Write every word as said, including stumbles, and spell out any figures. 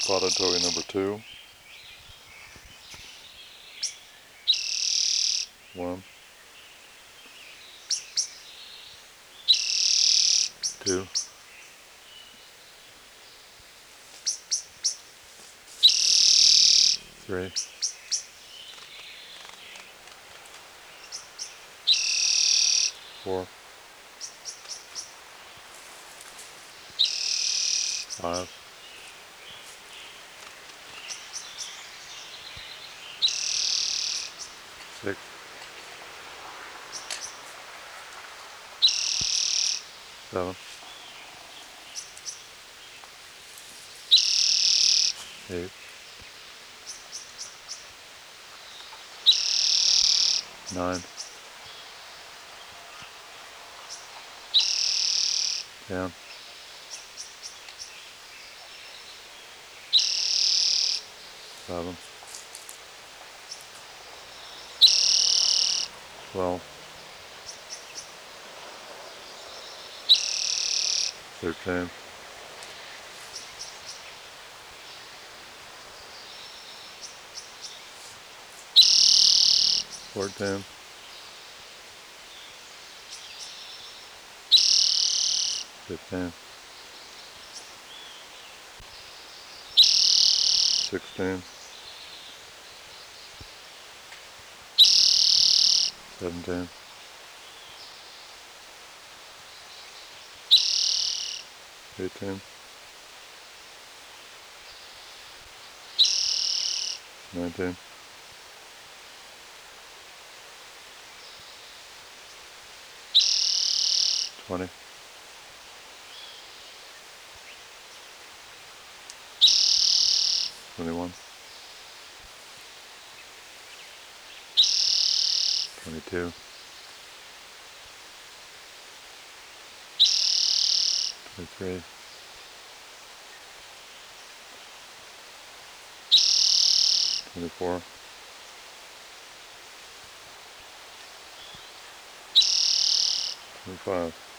Spotted towhee number two. One. Two. Three. Four. Five. Six. Seven. Eight. Nine. Ten. Eleven. Twelve. Thirteen. Fourteen. Fifteen. Sixteen. Seventeen. Eighteen. Nineteen. Twenty. Twenty-one. Twenty-two. Twenty-three. Twenty-four. Twenty-five.